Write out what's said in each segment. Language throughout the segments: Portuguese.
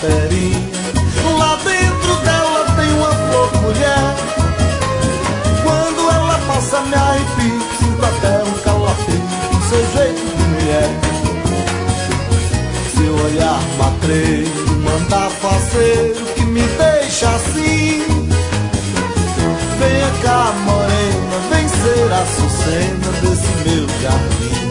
taperinha. Lá dentro dela tem uma flor mulher. Quando ela passa me arrepio, sinto até um calafrio com seu jeito de mulher. Seu olhar matreiro, manda fazer o que me deixa assim. Venha cá, morena, vem ser a Açucena desse meu jardim.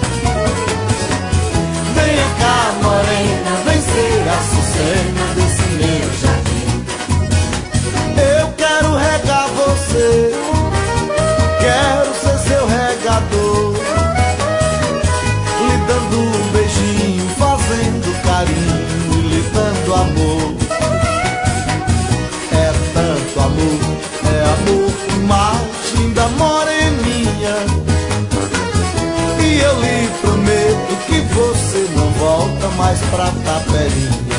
Venha cá, morena, vem ser a Açucena desse meu jardim. Eu quero regar você, quero ser seu regador, lhe dando um beijinho, fazendo carinho e lhe dando amor. É tanto amor, é amor demais, linda moreninha. E eu lhe prometo que você não volta mais pra Taperinha.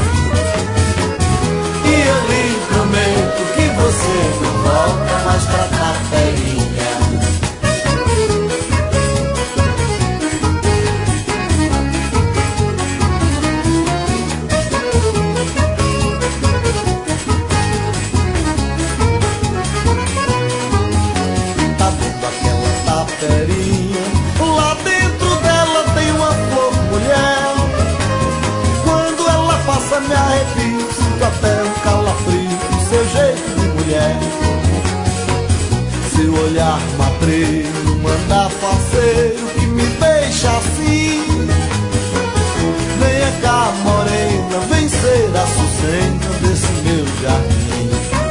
E eu lhe prometo que você não volta mais pra Taperinha. Tá vendo aquela taperinha? Lá dentro dela tem uma flor mulher. Quando ela passa me arrepio, sinto até um calafrio com seu jeito de mulher. Seu olhar matreiro manda fazer o que me deixa assim. Venha cá, morena, vem ser a Açucena desse meu jardim.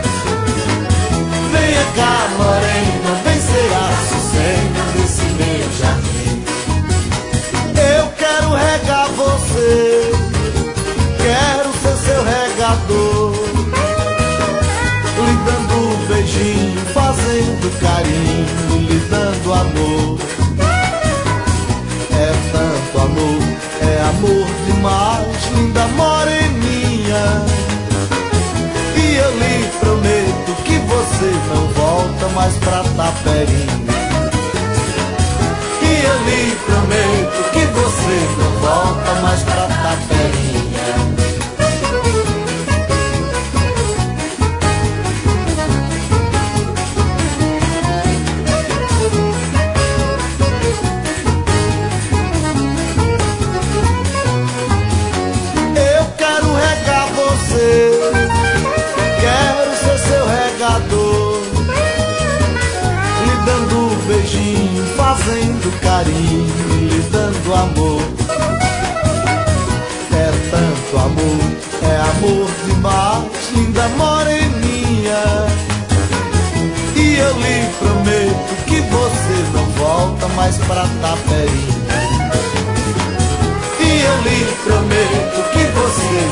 Venha cá, morena, vem ser a Açucena desse meu jardim. Eu quero regar você, quero ser seu regador, lhe dando um beijinho, fazendo carinho, lhe dando amor. É tanto amor, é amor demais, linda moreninha. E eu lhe prometo que você não volta mais pra Taperinha. E eu lhe prometo que você não volta mais pra Taperinha. Eu quero regar você, quero ser seu regador, lhe dando um beijinho, fazendo carinho, lhe dando amor. É tanto amor, é amor demais, linda moreninha. E eu lhe prometo que você não volta mais pra Taperinha. E eu lhe prometo que você